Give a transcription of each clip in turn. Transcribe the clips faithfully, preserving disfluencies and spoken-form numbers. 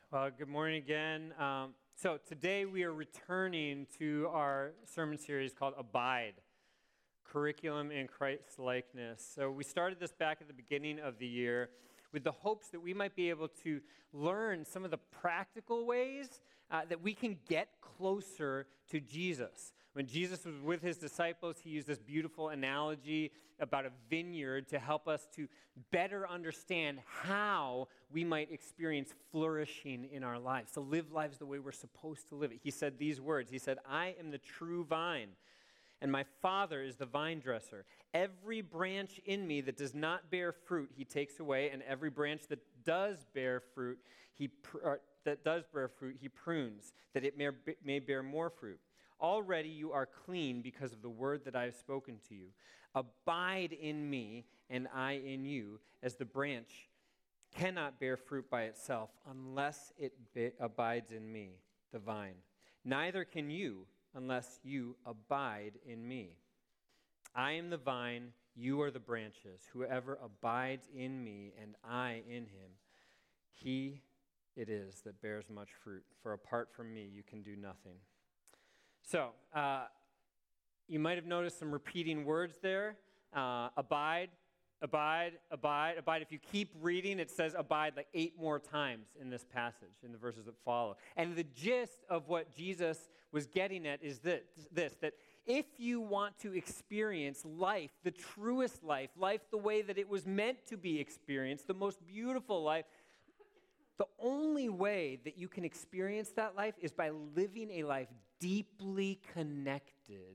Well, good morning again. Um, so today we are returning to our sermon series called Abide, Curriculum in Christ-likeness. So we started this back at the beginning of the year with the hopes that we might be able to learn some of the practical ways uh, that we can get closer to Jesus. When Jesus was with his disciples, he used this beautiful analogy about a vineyard to help us to better understand how we might experience flourishing in our lives, to live lives the way we're supposed to live it. He said these words. He said, "I am the true vine, and my Father is the vine dresser. Every branch in me that does not bear fruit, he takes away, and every branch that does bear fruit, he pr- or, that does bear fruit, he prunes, that it may, may bear more fruit. Already you are clean because of the word that I have spoken to you. Abide in me, and I in you, as the branch cannot bear fruit by itself unless it be- abides in me, the vine. Neither can you unless you abide in me. I am the vine, you are the branches. Whoever abides in me and I in him, he it is that bears much fruit. For apart from me, you can do nothing." So, uh, you might have noticed some repeating words there. Uh, abide, abide, abide, abide. If you keep reading, it says abide like eight more times in this passage, in the verses that follow. And the gist of what Jesus was getting at is this, this that if you want to experience life, the truest life, life the way that it was meant to be experienced, the most beautiful life, the only way that you can experience that life is by living a life deeply connected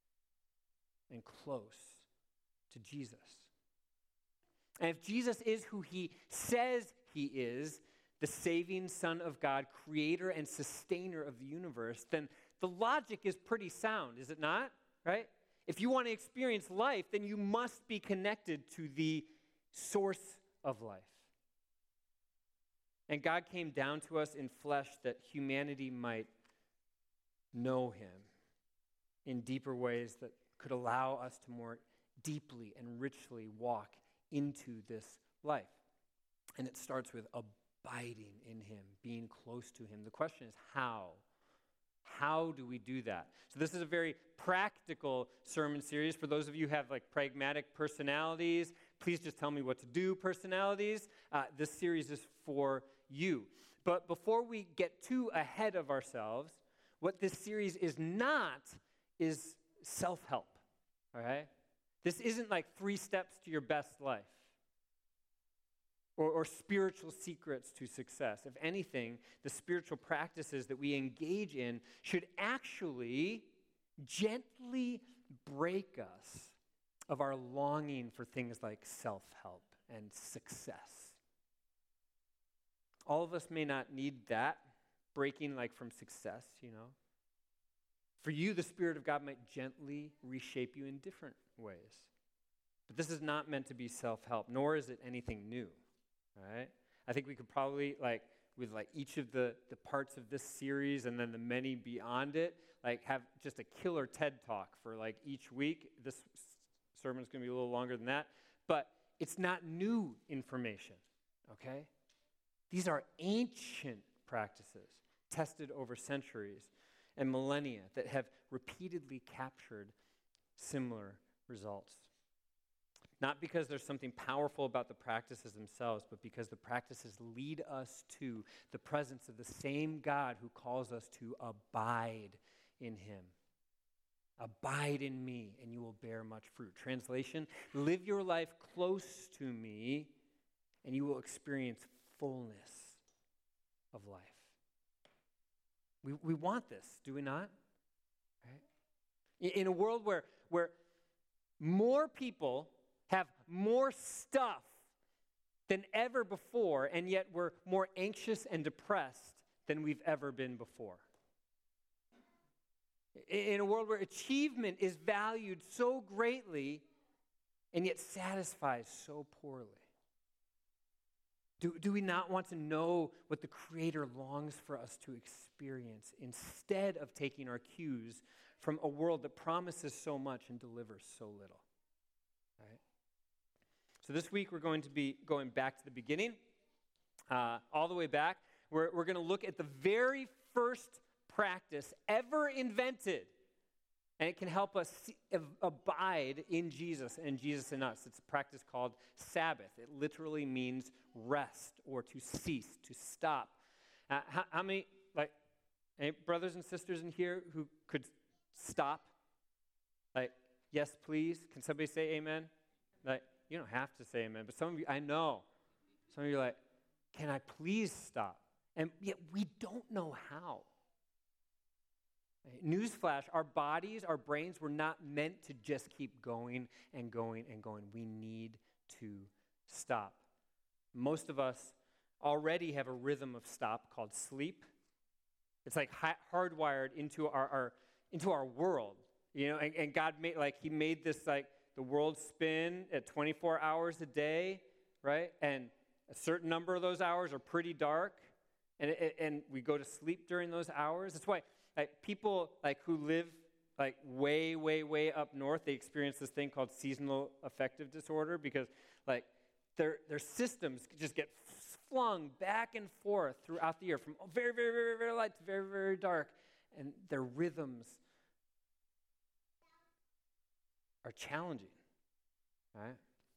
and close to Jesus. And if Jesus is who he says he is, the saving Son of God, creator and sustainer of the universe, then the logic is pretty sound, is it not? Right? If you want to experience life, then you must be connected to the source of life. And God came down to us in flesh that humanity might know him in deeper ways that could allow us to more deeply and richly walk into this life. And it starts with abiding in him, being close to him. The question is how? How do we do that? So this is a very practical sermon series. For those of you who have like pragmatic personalities, please just tell me what to do personalities. Uh, this series is for you. But before we get too ahead of ourselves, what this series is not is self-help, all right? This isn't like three steps to your best life or, or spiritual secrets to success. If anything, the spiritual practices that we engage in should actually gently break us of our longing for things like self-help and success. All of us may not need that breaking like from success, you know. For you, the Spirit of God might gently reshape you in different ways. But this is not meant to be self-help, nor is it anything new, all right? I think we could probably, like, with like each of the, the parts of this series and then the many beyond it, like have just a killer TED Talk for like each week. This sermon's going to be a little longer than that. But it's not new information, okay? These are ancient practices tested over centuries and millennia that have repeatedly captured similar results. Not because there's something powerful about the practices themselves, but because the practices lead us to the presence of the same God who calls us to abide in him. Abide in me, and you will bear much fruit. Translation, live your life close to me, and you will experience fullness of life. We we want this, do we not? Right? In a world where, where more people have more stuff than ever before, and yet we're more anxious and depressed than we've ever been before. In a world where achievement is valued so greatly, and yet satisfies so poorly. Do, do we not want to know what the Creator longs for us to experience instead of taking our cues from a world that promises so much and delivers so little? Right? So this week we're going to be going back to the beginning, uh, all the way back. we're, we're going to look at the very first practice ever invented. And it can help us see, abide in Jesus and Jesus in us. It's a practice called Sabbath. It literally means rest or to cease, to stop. Uh, how, how many, like, any brothers and sisters in here who could stop? Like, yes, please. Can somebody say amen? Like, you don't have to say amen, but some of you, I know. Some of you are like, can I please stop? And yet we don't know how. Newsflash, our bodies, our brains were not meant to just keep going and going and going. We need to stop. Most of us already have a rhythm of stop called sleep. It's like hi- hardwired into our, our into our world, you know. And, and God made like He made this like the world spin at twenty-four hours a day, right? And a certain number of those hours are pretty dark, and and we go to sleep during those hours. That's why. Like people like who live like way, way, way up north, they experience this thing called seasonal affective disorder because like their their systems just get flung back and forth throughout the year from very, very, very, very light to very, very dark, and their rhythms are challenging, right?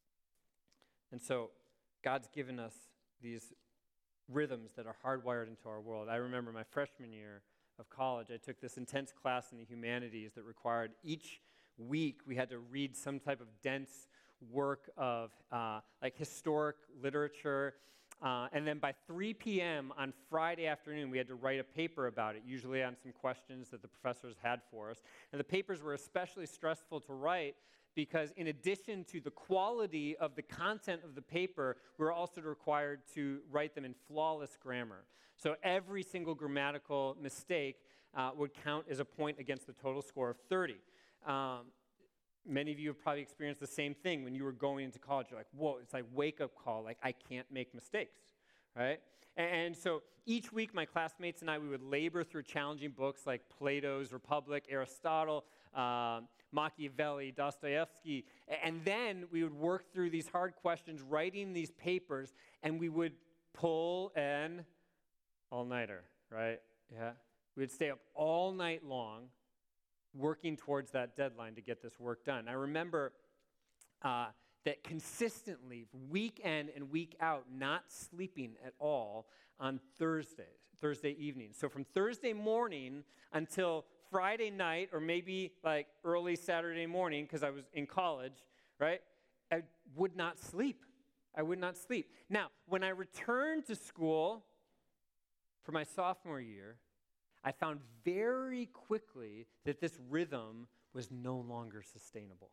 And so God's given us these rhythms that are hardwired into our world. I remember my freshman year of college, I took this intense class in the humanities that required each week we had to read some type of dense work of uh, like historic literature. Uh, and then by three p.m. on Friday afternoon, we had to write a paper about it, usually on some questions that the professors had for us. And the papers were especially stressful to write because in addition to the quality of the content of the paper, we were also required to write them in flawless grammar. So every single grammatical mistake uh, would count as a point against the total score of thirty. Um, many of you have probably experienced the same thing when you were going into college. You're like, whoa, it's like wake-up call, like I can't make mistakes, right? And, and so each week my classmates and I, we would labor through challenging books like Plato's Republic, Aristotle, um, Machiavelli, Dostoevsky, and then we would work through these hard questions, writing these papers, and we would pull an all-nighter, right? Yeah. We would stay up all night long working towards that deadline to get this work done. I remember uh, that consistently, week in and week out, not sleeping at all on Thursdays, Thursday evenings. So from Thursday morning until Friday night, or maybe like early Saturday morning, because I was in college, right? I would not sleep. I would not sleep. Now, when I returned to school for my sophomore year, I found very quickly that this rhythm was no longer sustainable.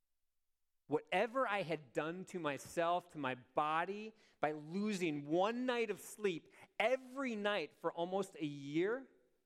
Whatever I had done to myself, to my body, by losing one night of sleep every night for almost a year,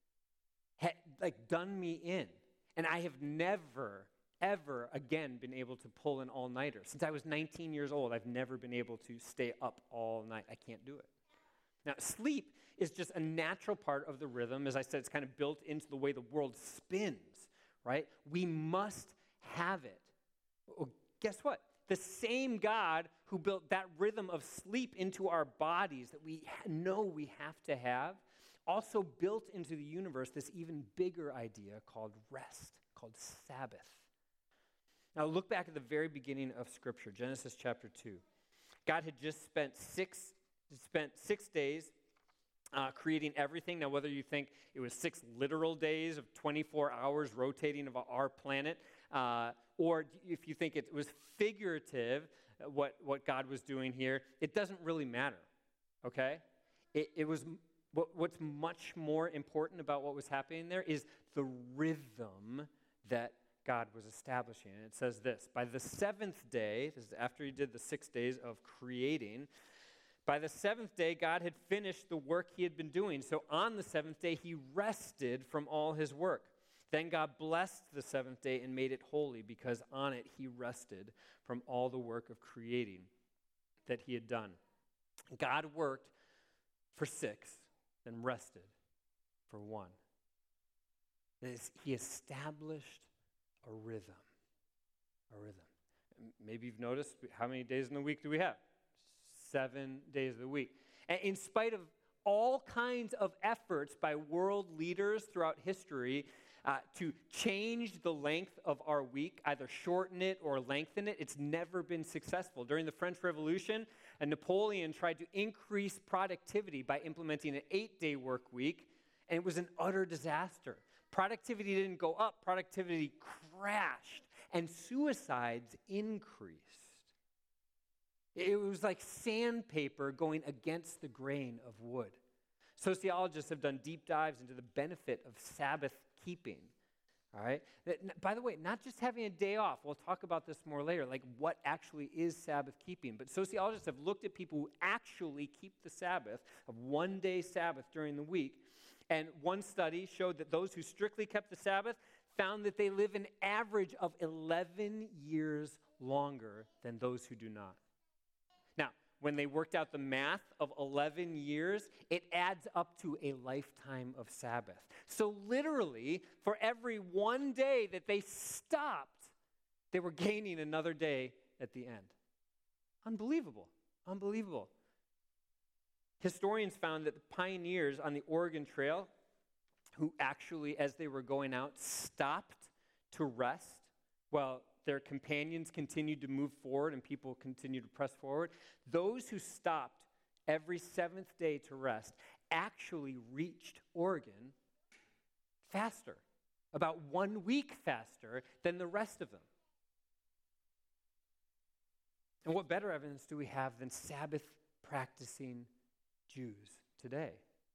had like done me in. And I have never, ever again been able to pull an all-nighter. Since I was nineteen years old, I've never been able to stay up all night. I can't do it. Now, sleep is just a natural part of the rhythm. As I said, it's kind of built into the way the world spins, right? We must have it. Well, guess what? The same God who built that rhythm of sleep into our bodies that we know we have to have also built into the universe this even bigger idea called rest, called Sabbath. Now, look back at the very beginning of Scripture, Genesis chapter two. God had just spent six spent six days uh, creating everything. Now, whether you think it was six literal days of twenty-four hours rotating of our planet, uh, or if you think it was figurative, uh, what, what God was doing here, it doesn't really matter, okay? It, it was, what, what's much more important about what was happening there is the rhythm that God was establishing. And it says this, by the seventh day, this is after he did the six days of creating, by the seventh day, God had finished the work he had been doing. So on the seventh day, he rested from all his work. Then God blessed the seventh day and made it holy because on it he rested from all the work of creating that he had done. God worked for six, then rested for one. He established a rhythm, a rhythm. Maybe you've noticed, how many days in the week do we have? Seven days of the week. And in spite of all kinds of efforts by world leaders throughout history uh, to change the length of our week, either shorten it or lengthen it. It's never been successful. During the French Revolution, uh, Napoleon tried to increase productivity by implementing an eight-day work week, and it was an utter disaster. Productivity didn't go up, productivity crashed, and suicides increased. It was like sandpaper going against the grain of wood. Sociologists have done deep dives into the benefit of Sabbath keeping. All right? By the way, not just having a day off. We'll talk about this more later, like what actually is Sabbath keeping. But sociologists have looked at people who actually keep the Sabbath, of one day Sabbath during the week. And one study showed that those who strictly kept the Sabbath found that they live an average of eleven years longer than those who do not. Now, when they worked out the math of eleven years, it adds up to a lifetime of Sabbath. So literally, for every one day that they stopped, they were gaining another day at the end. Unbelievable. Unbelievable. Historians found that the pioneers on the Oregon Trail, who actually, as they were going out, stopped to rest while their companions continued to move forward and people continued to press forward, those who stopped every seventh day to rest actually reached Oregon faster, about one week faster than the rest of them. And what better evidence do we have than Sabbath practicing Jews today?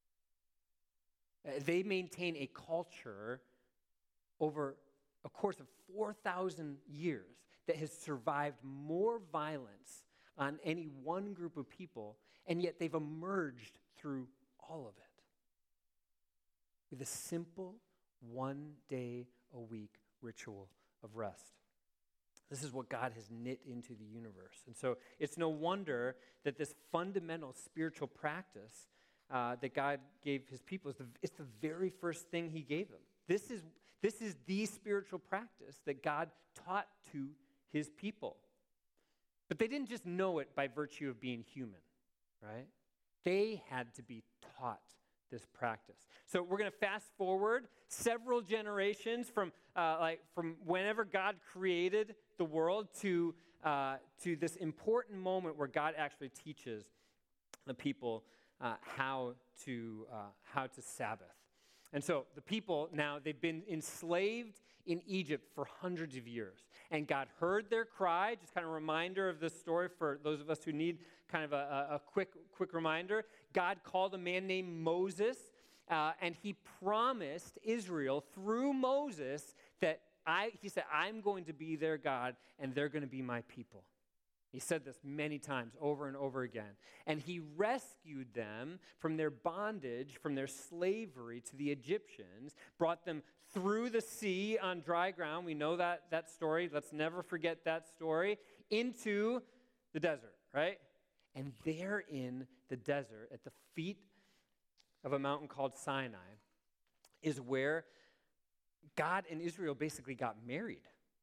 Uh, they maintain a culture over a course of four thousand years that has survived more violence on any one group of people, and yet they've emerged through all of it with a simple one-day-a-week ritual of rest. This is what God has knit into the universe. And so it's no wonder that this fundamental spiritual practice uh, that God gave his people, is the, it's the very first thing he gave them. This is, this is the spiritual practice that God taught to his people. But they didn't just know it by virtue of being human, right? They had to be taught this practice. So we're going to fast forward several generations from uh, like from whenever God created the world to uh, to this important moment where God actually teaches the people uh, how to uh, how to Sabbath. And so the people now, they've been enslaved in Egypt for hundreds of years. And God heard their cry, just kind of a reminder of this story for those of us who need kind of a, a quick, quick reminder. God called a man named Moses, uh, and he promised Israel through Moses that I, he said, I'm going to be their God, and they're going to be my people. He said this many times, over and over again. And he rescued them from their bondage, from their slavery to the Egyptians, brought them through the sea on dry ground. We know that, that story. Let's never forget that story. Into the desert, right? And there in the desert, at the feet of a mountain called Sinai, is where God and Israel basically got married.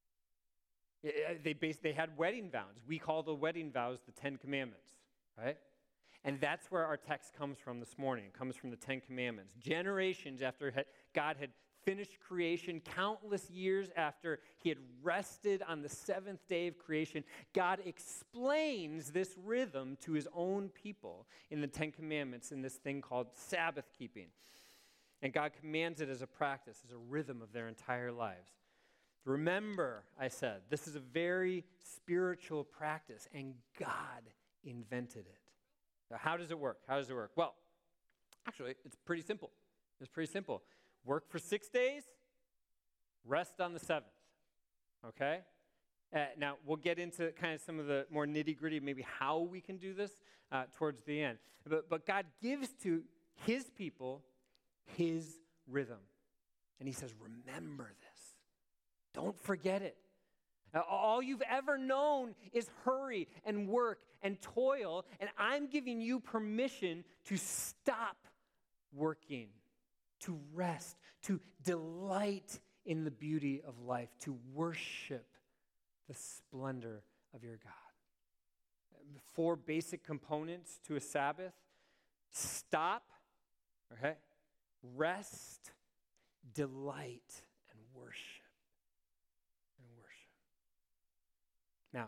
They bas- they had wedding vows. We call the wedding vows the Ten Commandments, right? And that's where our text comes from this morning. It comes from the Ten Commandments. Generations after God had finished creation, countless years after he had rested on the seventh day of creation, God explains this rhythm to his own people in the Ten Commandments in this thing called Sabbath keeping. And God commands it as a practice, as a rhythm of their entire lives. Remember, I said, this is a very spiritual practice, and God invented it. Now, how does it work? How does it work? Well, actually, it's pretty simple. It's pretty simple. Work for six days, rest on the seventh, okay? Uh, now, we'll get into kind of some of the more nitty-gritty, maybe how we can do this uh, towards the end. But, but God gives to his people his rhythm, and he says, remember this. Don't forget it. Now, all you've ever known is hurry and work and toil, and I'm giving you permission to stop working, to rest, to delight in the beauty of life, to worship the splendor of your God. Four basic components to a Sabbath: stop, Okay? Rest, delight, and worship. And worship. Now,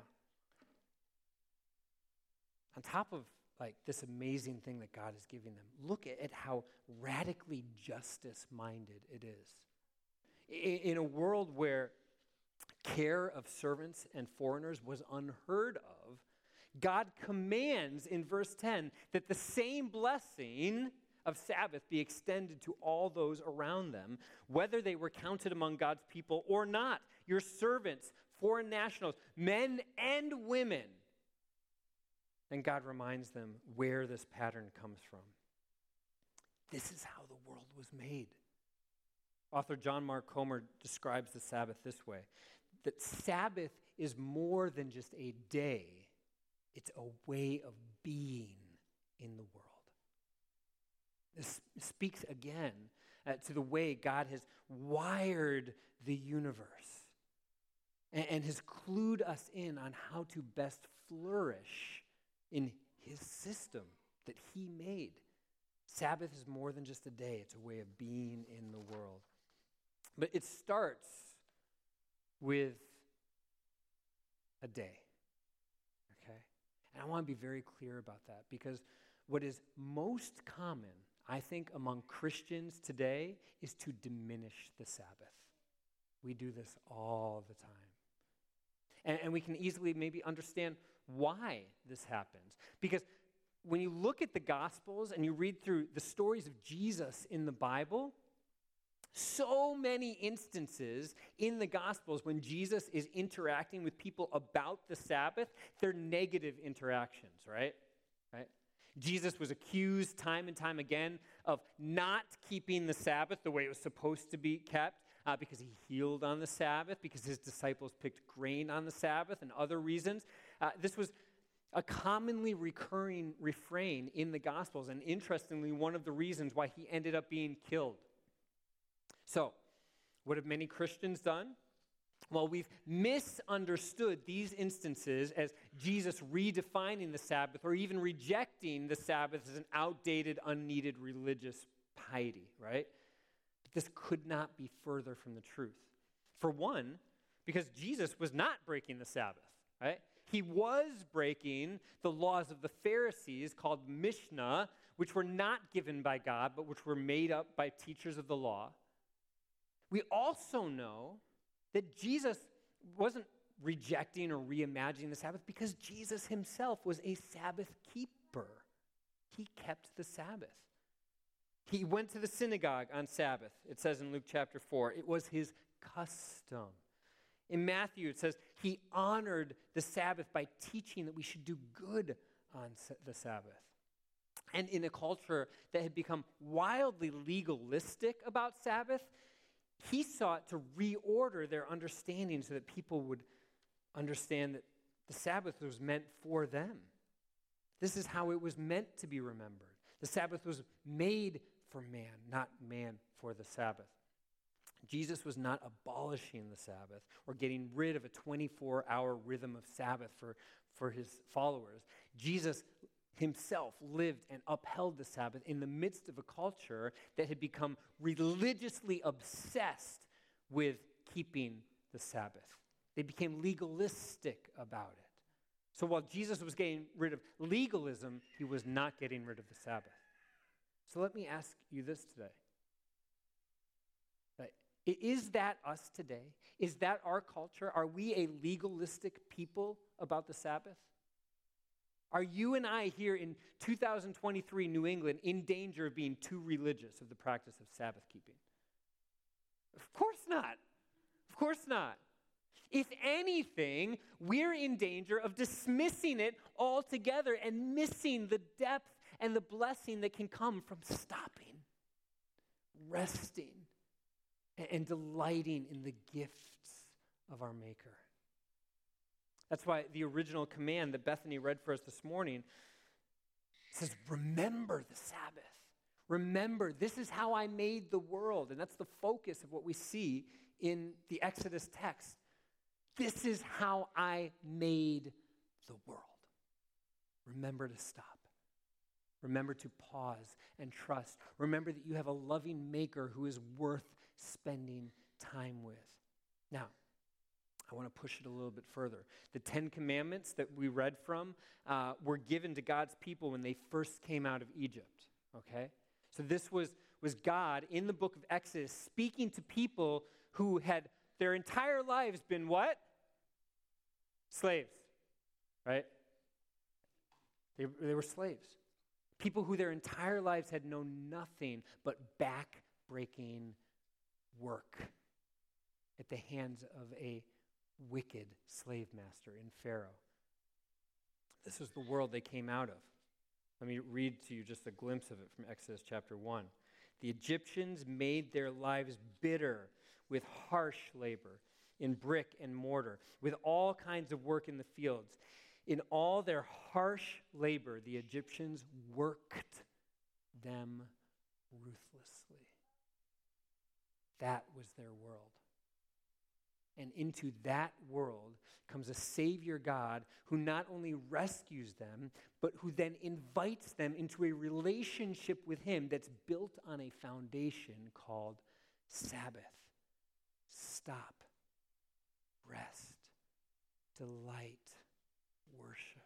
on top of like this amazing thing that God is giving them, look at, at how radically justice-minded it is. In, in a world where care of servants and foreigners was unheard of, God commands in verse ten that the same blessing of Sabbath be extended to all those around them, whether they were counted among God's people or not. Your servants, foreign nationals, men and women. And God reminds them where this pattern comes from. This is how the world was made. Author John Mark Comer describes the Sabbath this way, that Sabbath is more than just a day. It's a way of being in the world. This speaks again uh, to the way God has wired the universe and, and has clued us in on how to best flourish in his system that he made. Sabbath is more than just a day. It's a way of being in the world. But it starts with a day. Okay? And I want to be very clear about that, because what is most common, I think, among Christians today is to diminish the Sabbath. We do this all the time. And, and we can easily maybe understand why this happens. Because when you look at the Gospels and you read through the stories of Jesus in the Bible, so many instances in the Gospels when Jesus is interacting with people about the Sabbath, they're negative interactions, right? Right? Jesus was accused time and time again of not keeping the Sabbath the way it was supposed to be kept, uh, because he healed on the Sabbath, because his disciples picked grain on the Sabbath, and other reasons. Uh, this was a commonly recurring refrain in the Gospels, and interestingly, one of the reasons why he ended up being killed. So, what have many Christians done? Well, we've misunderstood these instances as Jesus redefining the Sabbath or even rejecting the Sabbath as an outdated, unneeded religious piety, right? But this could not be further from the truth. For one, because Jesus was not breaking the Sabbath, right? He was breaking the laws of the Pharisees called Mishnah, which were not given by God, but which were made up by teachers of the law. We also know that Jesus wasn't rejecting or reimagining the Sabbath because Jesus himself was a Sabbath keeper. He kept the Sabbath. He went to the synagogue on Sabbath, it says in Luke chapter four. It was his custom. In Matthew, it says he honored the Sabbath by teaching that we should do good on the Sabbath. And in a culture that had become wildly legalistic about Sabbath, he sought to reorder their understanding so that people would understand that the Sabbath was meant for them. This is how it was meant to be remembered. The Sabbath was made for man, not man for the Sabbath. Jesus was not abolishing the Sabbath or getting rid of a twenty-four hour rhythm of Sabbath for, for his followers. Jesus himself lived and upheld the Sabbath in the midst of a culture that had become religiously obsessed with keeping the Sabbath. They became legalistic about it. So while Jesus was getting rid of legalism, he was not getting rid of the Sabbath. So let me ask you this today. Is that us today? Is that our culture? Are we a legalistic people about the Sabbath? Are you and I here in two thousand twenty-three New England in danger of being too religious of the practice of Sabbath keeping? Of course not. Of course not. If anything, we're in danger of dismissing it altogether and missing the depth and the blessing that can come from stopping, resting, and delighting in the gifts of our Maker. That's why the original command that Bethany read for us this morning says, remember the Sabbath. Remember, this is how I made the world. And that's the focus of what we see in the Exodus text. This is how I made the world. Remember to stop. Remember to pause and trust. Remember that you have a loving maker who is worth spending time with. Now, I want to push it a little bit further. The Ten Commandments that we read from uh, were given to God's people when they first came out of Egypt, okay? So this was, was God in the book of Exodus speaking to people who had their entire lives been what? Slaves, right? They, they were slaves. People who their entire lives had known nothing but back-breaking work at the hands of a wicked slave master in Pharaoh. This was the world they came out of. Let me read to you just a glimpse of it from Exodus chapter one. The Egyptians made their lives bitter with harsh labor in brick and mortar, with all kinds of work in the fields. In all their harsh labor, the Egyptians worked them ruthlessly. That was their world. And into that world comes a Savior God who not only rescues them, but who then invites them into a relationship with him that's built on a foundation called Sabbath. Stop, rest, delight, worship.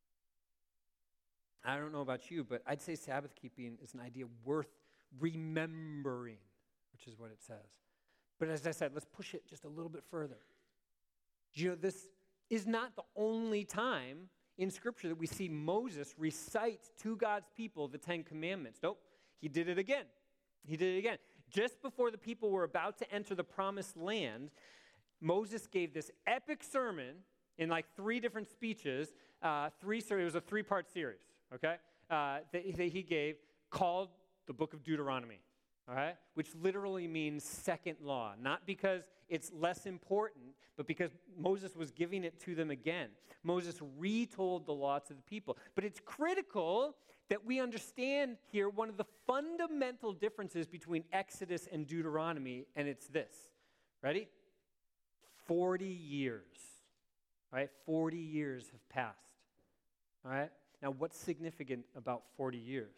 I don't know about you, but I'd say Sabbath keeping is an idea worth remembering, which is what it says. But as I said, let's push it just a little bit further. You know, this is not the only time in Scripture that we see Moses recite to God's people the Ten Commandments. Nope, he did it again. He did it again. Just before the people were about to enter the promised land, Moses gave this epic sermon in like three different speeches. Uh, three, it was a three-part series, okay, uh, that, that he gave called the Book of Deuteronomy. All right, which literally means second law, not because it's less important, but because Moses was giving it to them again. Moses retold the law to the people. But it's critical that we understand here one of the fundamental differences between Exodus and Deuteronomy, and it's this. Ready? forty years. All right, forty years have passed. All right, now what's significant about forty years?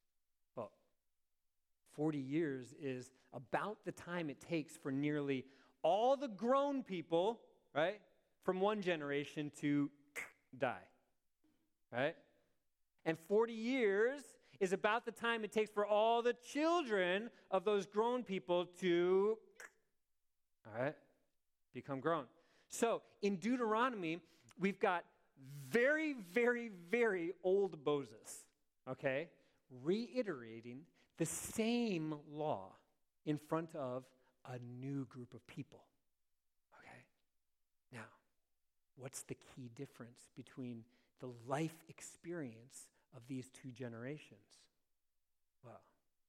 forty years is about the time it takes for nearly all the grown people, right, from one generation to die, right? And forty years is about the time it takes for all the children of those grown people to, all right, become grown. So in Deuteronomy, we've got very, very, very old Moses, okay, reiterating the same law in front of a new group of people. Okay? Now, what's the key difference between the life experience of these two generations? Well,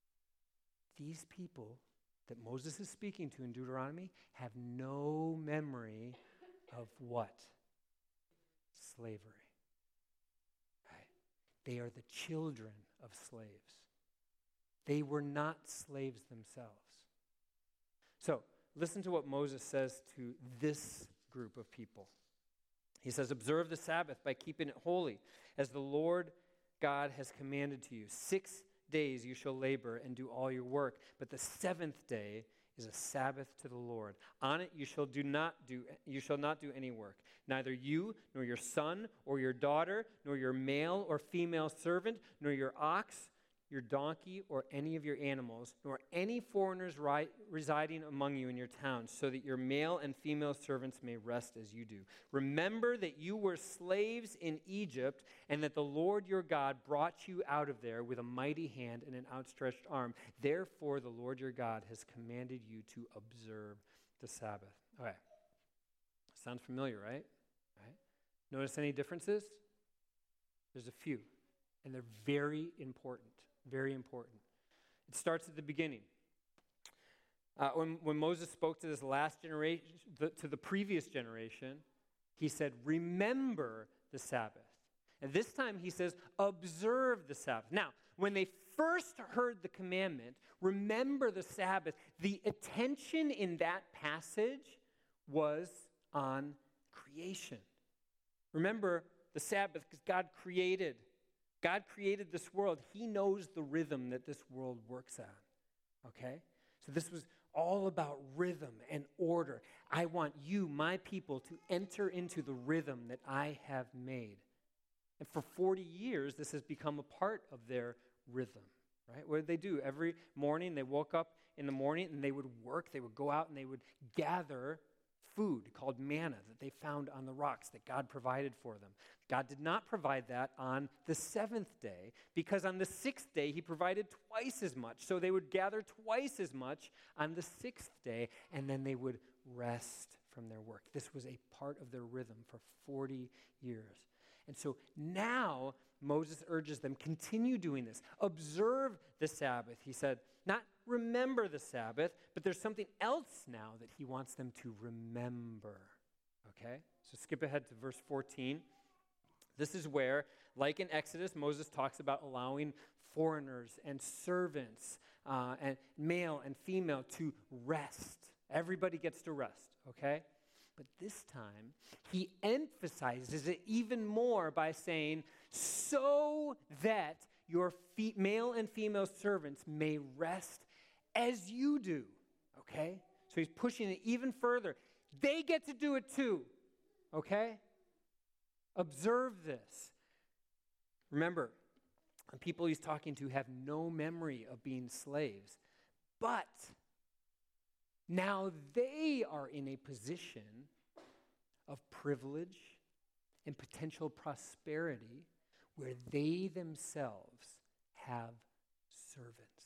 these people that Moses is speaking to in Deuteronomy have no memory of what? Slavery. Right? They are the children of slaves. They were not slaves themselves. So, listen to what Moses says to this group of people. He says, observe the Sabbath by keeping it holy, as the Lord God has commanded to you. Six days you shall labor and do all your work, but the seventh day is a Sabbath to the Lord. On it you shall do not do you shall not do any work, neither you nor your son or your daughter, nor your male or female servant, nor your ox, your donkey, or any of your animals, nor any foreigners ri- residing among you in your towns, so that your male and female servants may rest as you do. Remember that you were slaves in Egypt, and that the Lord your God brought you out of there with a mighty hand and an outstretched arm. Therefore, the Lord your God has commanded you to observe the Sabbath. All right. Sounds familiar, right? Right? Notice any differences? There's a few, and they're very important. Very important. It starts at the beginning. Uh, when, when Moses spoke to this last generation, the, to the previous generation, he said, remember the Sabbath. And this time he says, observe the Sabbath. Now, when they first heard the commandment, remember the Sabbath, the attention in that passage was on creation. Remember the Sabbath because God created. God created this world. He knows the rhythm that this world works on, okay? So this was all about rhythm and order. I want you, my people, to enter into the rhythm that I have made. And for forty years, this has become a part of their rhythm, right? What did they do? Every morning, they woke up in the morning and they would work. They would go out and they would gather food called manna that they found on the rocks that God provided for them. God did not provide that on the seventh day because on the sixth day, he provided twice as much. So they would gather twice as much on the sixth day, and then they would rest from their work. This was a part of their rhythm for forty years. And so now Moses urges them, continue doing this. Observe the Sabbath, he said. Not remember the Sabbath, but there's something else now that he wants them to remember. Okay? So skip ahead to verse fourteen. This is where, like in Exodus, Moses talks about allowing foreigners and servants uh, and male and female to rest. Everybody gets to rest, okay? But this time, he emphasizes it even more by saying, so that your fe- male and female servants may rest as you do, okay? So he's pushing it even further. They get to do it too, okay? Observe this. Remember, the people he's talking to have no memory of being slaves, but now they are in a position of privilege and potential prosperity where they themselves have servants.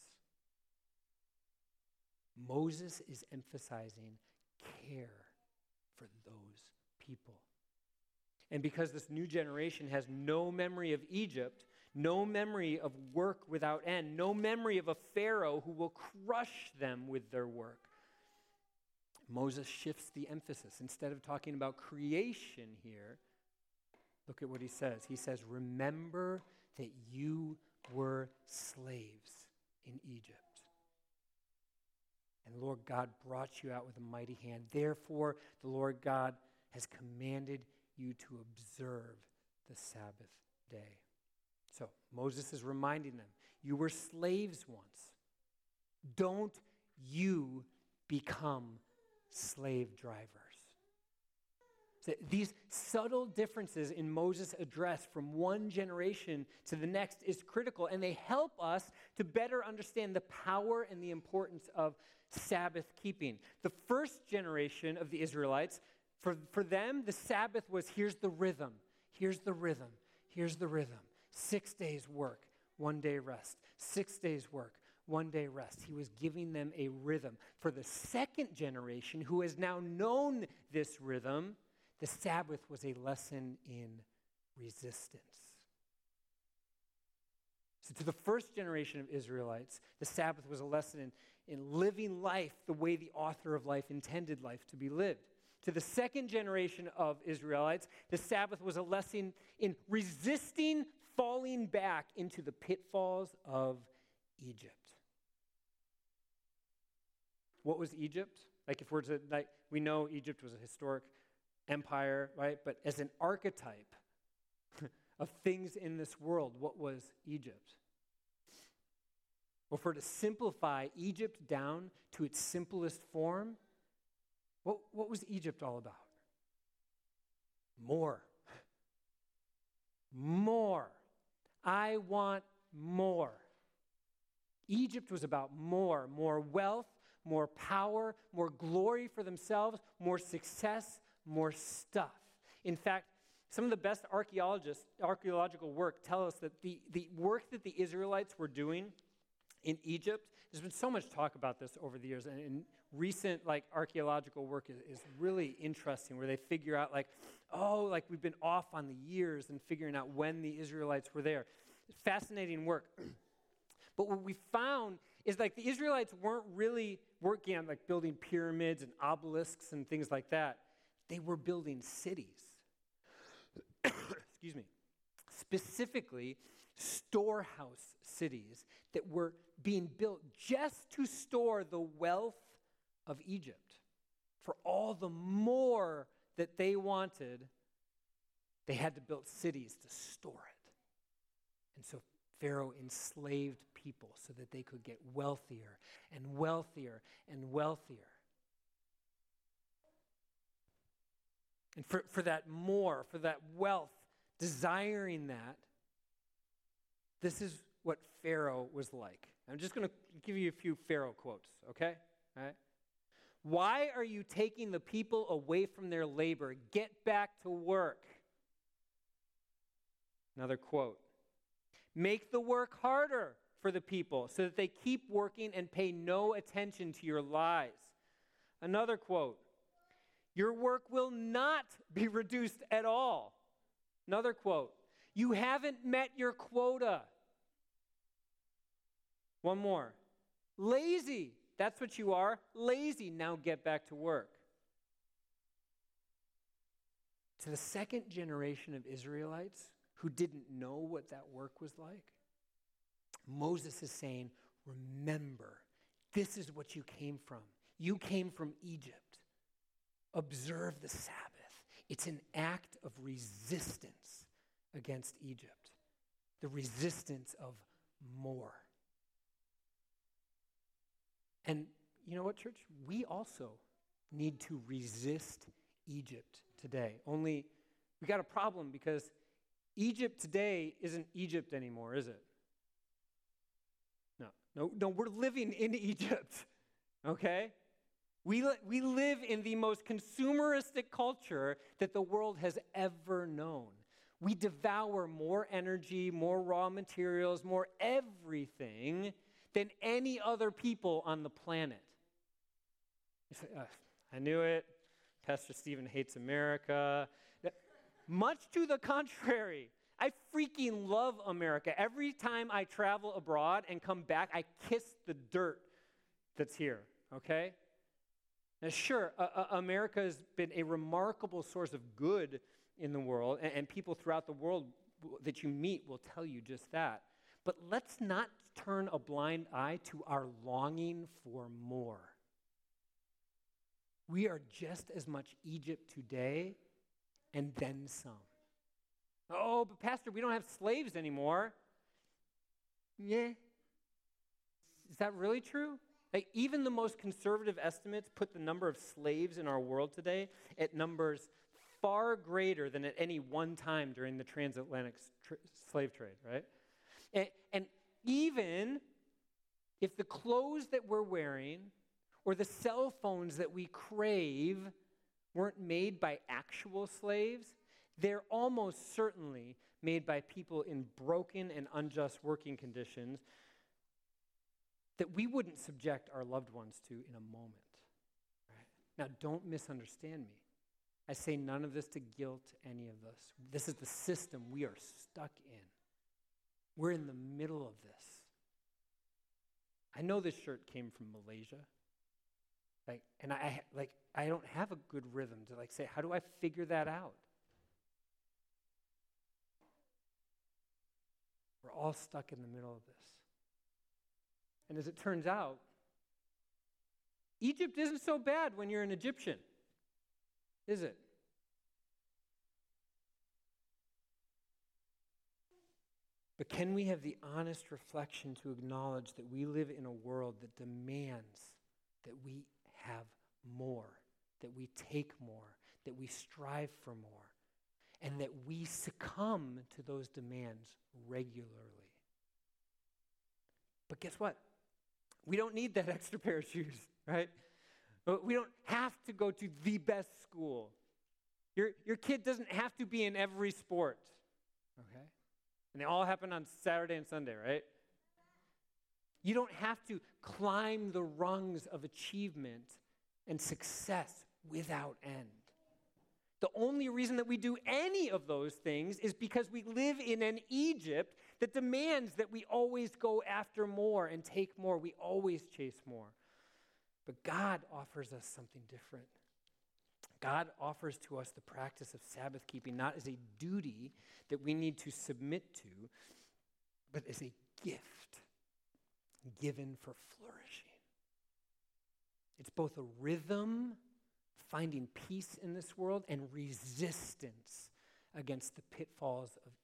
Moses is emphasizing care for those people. And because this new generation has no memory of Egypt, no memory of work without end, no memory of a Pharaoh who will crush them with their work, Moses shifts the emphasis. Instead of talking about creation here, look at what he says. He says, remember that you were slaves in Egypt. And the Lord God brought you out with a mighty hand. Therefore, the Lord God has commanded you to observe the Sabbath day. So Moses is reminding them, you were slaves once. Don't you become slave drivers. So these subtle differences in Moses' address from one generation to the next is critical, and they help us to better understand the power and the importance of Sabbath keeping. The first generation of the Israelites, for, for them, the Sabbath was here's the rhythm, here's the rhythm, here's the rhythm. Six days work, one day rest. Six days work, one day rest. He was giving them a rhythm. For the second generation, who has now known this rhythm, the Sabbath was a lesson in resistance. So to the first generation of Israelites, the Sabbath was a lesson in, in living life the way the author of life intended life to be lived. To the second generation of Israelites, the Sabbath was a lesson in resisting falling back into the pitfalls of Egypt. What was Egypt? Like if we're to, like, we know Egypt was a historic empire, right? But as an archetype of things in this world, what was Egypt? Well, for to simplify Egypt down to its simplest form, what, what was Egypt all about? More. More. I want more. Egypt was about more, more wealth, more power, more glory for themselves, more success, more stuff. In fact, some of the best archaeologists, archaeological work tell us that the, the work that the Israelites were doing in Egypt, there's been so much talk about this over the years, and, and recent like archaeological work is, is really interesting, where they figure out like, oh, like we've been off on the years and figuring out when the Israelites were there. Fascinating work. But what we found is like the Israelites weren't really working on like building pyramids and obelisks and things like that. They were building cities. Excuse me. Specifically, storehouse cities that were being built just to store the wealth of Egypt. For all the more that they wanted, they had to build cities to store it. And so Pharaoh enslaved people so that they could get wealthier and wealthier and wealthier. And for, for that more, for that wealth, desiring that, this is what Pharaoh was like. I'm just going to give you a few Pharaoh quotes, okay? All right. Why are you taking the people away from their labor? Get back to work. Another quote. Make the work harder for the people so that they keep working and pay no attention to your lies. Another quote. Your work will not be reduced at all. Another quote. You haven't met your quota. One more. Lazy. That's what you are. Lazy. Now get back to work. To the second generation of Israelites who didn't know what that work was like, Moses is saying, remember, this is what you came from. You came from Egypt. Observe the Sabbath. It's an act of resistance against Egypt. The resistance of more. And you know what, church? We also need to resist Egypt today. Only we got a problem because Egypt today isn't Egypt anymore, is it? No, no, no, we're living in Egypt, okay? We, li- we live in the most consumeristic culture that the world has ever known. We devour more energy, more raw materials, more everything than any other people on the planet. You say, uh, I knew it. Pastor Stephen hates America. Much to the contrary, I freaking love America. Every time I travel abroad and come back, I kiss the dirt that's here, okay? Now, sure, uh, uh, America has been a remarkable source of good in the world, and, and people throughout the world w- that you meet will tell you just that. But let's not turn a blind eye to our longing for more. We are just as much Egypt today and then some. Oh, but Pastor, we don't have slaves anymore. Yeah. Is that really true? Like, even the most conservative estimates put the number of slaves in our world today at numbers far greater than at any one time during the transatlantic tr- slave trade, right? And, and even if the clothes that we're wearing or the cell phones that we crave weren't made by actual slaves, they're almost certainly made by people in broken and unjust working conditions that we wouldn't subject our loved ones to in a moment. Right? Now, don't misunderstand me. I say none of this to guilt any of us. This is the system we are stuck in. We're in the middle of this. I know this shirt came from Malaysia. Like, and I like I don't have a good rhythm to like say, how do I figure that out? We're all stuck in the middle of this. And as it turns out, Egypt isn't so bad when you're an Egyptian, is it? But can we have the honest reflection to acknowledge that we live in a world that demands that we have more, that we take more, that we strive for more, and that we succumb to those demands regularly? But guess what? We don't need that extra pair of shoes, right? We don't have to go to the best school. Your, your kid doesn't have to be in every sport, okay? And they all happen on Saturday and Sunday, right? You don't have to climb the rungs of achievement and success without end. The only reason that we do any of those things is because we live in an Egypt that demands that we always go after more and take more. We always chase more. But God offers us something different. God offers to us the practice of Sabbath keeping, not as a duty that we need to submit to, but as a gift given for flourishing. It's both a rhythm, finding peace in this world, and resistance against the pitfalls of Egypt.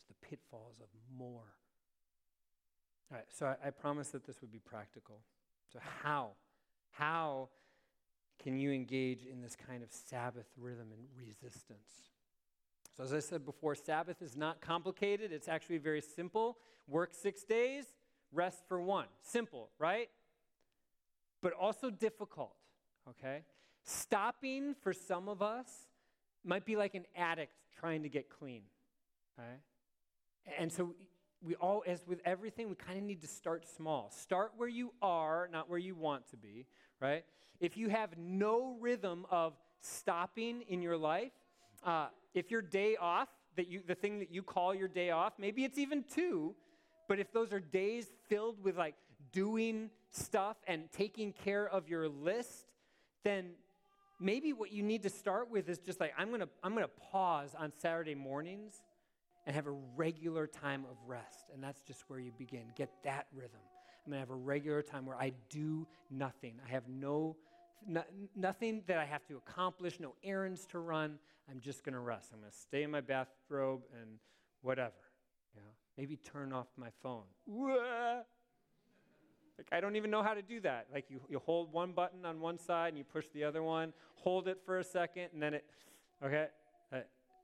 into the pitfalls of more. All right, so I, I promised that this would be practical. So how? How can you engage in this kind of Sabbath rhythm and resistance? So as I said before, Sabbath is not complicated. It's actually very simple. Work six days, rest for one. Simple, right? But also difficult, okay? Stopping for some of us might be like an addict trying to get clean, okay? And so we all, as with everything, we kind of need to start small. Start where you are, not where you want to be, right? If you have no rhythm of stopping in your life, uh, if your day off, that you, the thing that you call your day off, maybe it's even two, but if those are days filled with like doing stuff and taking care of your list, then maybe what you need to start with is just like, I'm gonna, I'm gonna pause on Saturday mornings and have a regular time of rest. And that's just where you begin. Get that rhythm. I'm going to have a regular time where I do nothing. I have no, no nothing that I have to accomplish, no errands to run. I'm just going to rest. I'm going to stay in my bathrobe and whatever. You know? Maybe turn off my phone. Like, I don't even know how to do that. Like, you, you hold one button on one side and you push the other one, hold it for a second, and then it, okay? Uh,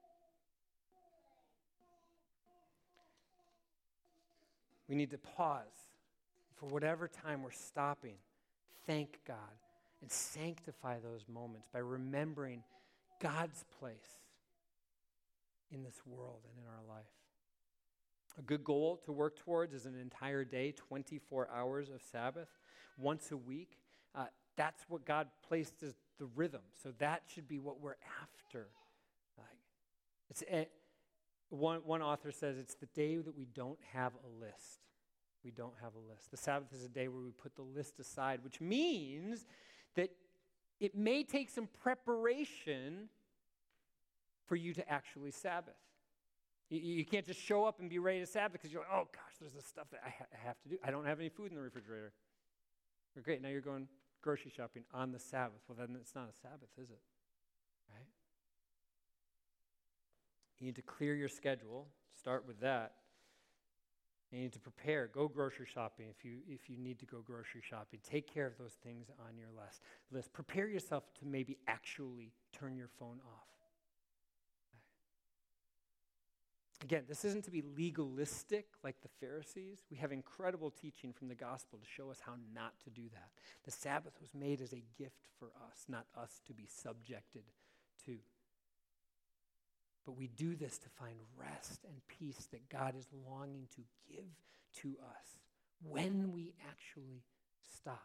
We need to pause for whatever time we're stopping. Thank God and sanctify those moments by remembering God's place in this world and in our life. A good goal to work towards is an entire day, twenty-four hours of Sabbath, once a week. Uh, that's what God placed as the rhythm. So that should be what we're after. Like, it's a, One, one author says it's the day that we don't have a list. We don't have a list. The Sabbath is a day where we put the list aside, which means that it may take some preparation for you to actually Sabbath. You, you can't just show up and be ready to Sabbath because you're like, oh gosh, there's this stuff that I, ha- I have to do. I don't have any food in the refrigerator. Well, great, now you're going grocery shopping on the Sabbath. Well, then it's not a Sabbath, is it? Right? You need to clear your schedule. Start with that. You need to prepare. Go grocery shopping if you if you need to go grocery shopping. Take care of those things on your list. list. Prepare yourself to maybe actually turn your phone off. Again, this isn't to be legalistic like the Pharisees. We have incredible teaching from the gospel to show us how not to do that. The Sabbath was made as a gift for us, not us to be subjected to. But we do this to find rest and peace that God is longing to give to us when we actually stop.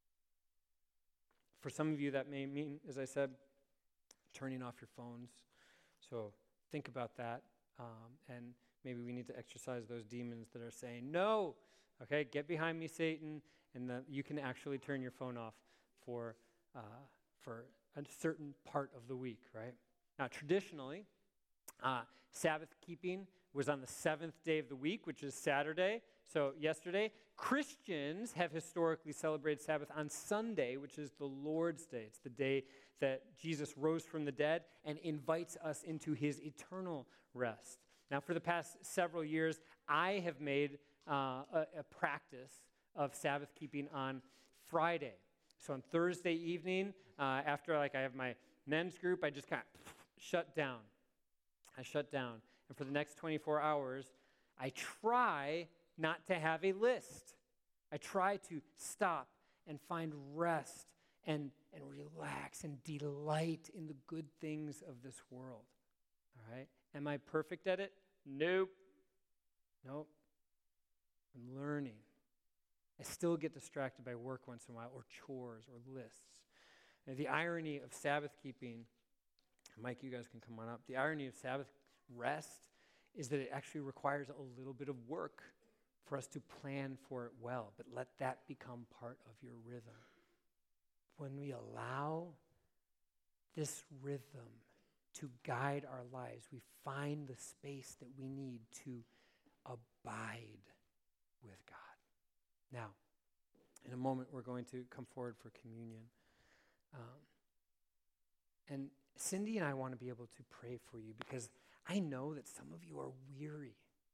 For some of you, that may mean, as I said, turning off your phones. So think about that. Um, and maybe we need to exercise those demons that are saying, no, okay, get behind me, Satan, and the, you can actually turn your phone off for, uh, for a certain part of the week, right? Now, traditionally, Uh, Sabbath keeping was on the seventh day of the week, which is Saturday. So yesterday, Christians have historically celebrated Sabbath on Sunday, which is the Lord's Day. It's the day that Jesus rose from the dead and invites us into his eternal rest. Now, for the past several years, I have made uh, a, a practice of Sabbath keeping on Friday. So on Thursday evening, uh, after like I have my men's group, I just kind of shut down. I shut down. And for the next twenty-four hours, I try not to have a list. I try to stop and find rest and, and relax and delight in the good things of this world. All right? Am I perfect at it? Nope. Nope. I'm learning. I still get distracted by work once in a while, or chores, or lists. And the irony of Sabbath keeping, Mike, you guys can come on up. The irony of Sabbath rest is that it actually requires a little bit of work for us to plan for it well, but let that become part of your rhythm. When we allow this rhythm to guide our lives, we find the space that we need to abide with God. Now, in a moment, we're going to come forward for communion. Um, and Cindy and I want to be able to pray for you because I know that some of you are weary.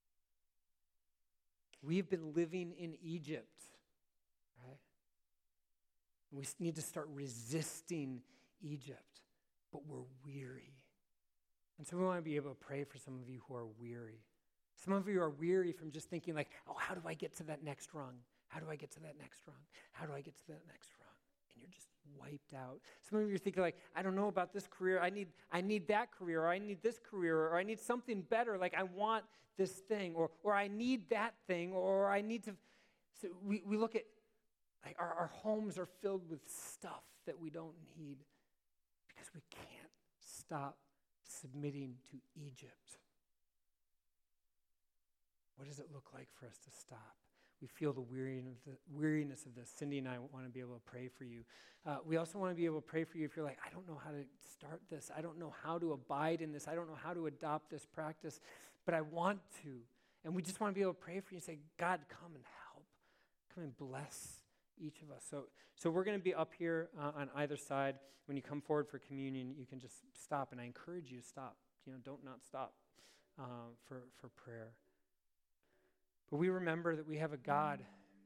We've been living in Egypt, right? We s- need to start resisting Egypt, but we're weary. And so we want to be able to pray for some of you who are weary. Some of you are weary from just thinking like, oh, how do I get to that next rung? How do I get to that next rung? How do I get to that next rung? And you're just wiped out. Some of you are thinking like, I don't know about this career. I need I need that career, or I need this career, or I need something better. Like I want this thing, or or I need that thing, or I need to. So we, we look at like our, our homes are filled with stuff that we don't need because we can't stop submitting to Egypt. What does it look like for us to stop? We feel the weariness of, the weariness of this. Cindy and I want to be able to pray for you. Uh, we also want to be able to pray for you if you're like, I don't know how to start this. I don't know how to abide in this. I don't know how to adopt this practice, but I want to. And we just want to be able to pray for you and say, God, come and help. Come and bless each of us. So, so we're going to be up here uh, on either side. When you come forward for communion, you can just stop, and I encourage you to stop. You know, don't not stop uh, for, for prayer. But we remember that we have a God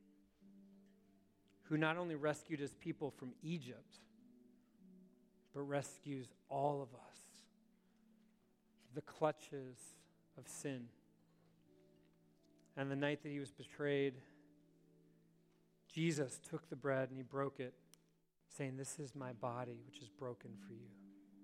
who not only rescued his people from Egypt, but rescues all of us from the clutches of sin. And the night that he was betrayed, Jesus took the bread and he broke it, saying, "This is my body, which is broken for you."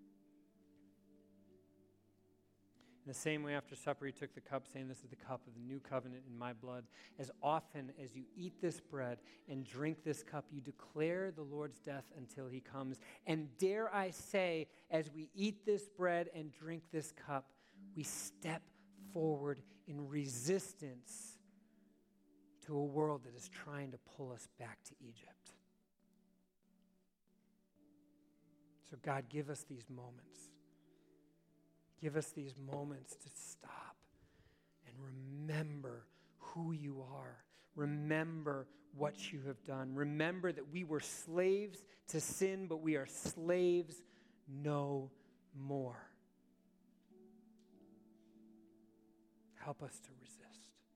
In the same way, after supper, he took the cup, saying, "This is the cup of the new covenant in my blood. As often as you eat this bread and drink this cup, you declare the Lord's death until he comes. And dare I say, as we eat this bread and drink this cup, we step forward in resistance to a world that is trying to pull us back to Egypt." So God, give us these moments. Give us these moments to stop and remember who you are. Remember what you have done. Remember that we were slaves to sin, but we are slaves no more. Help us to resist.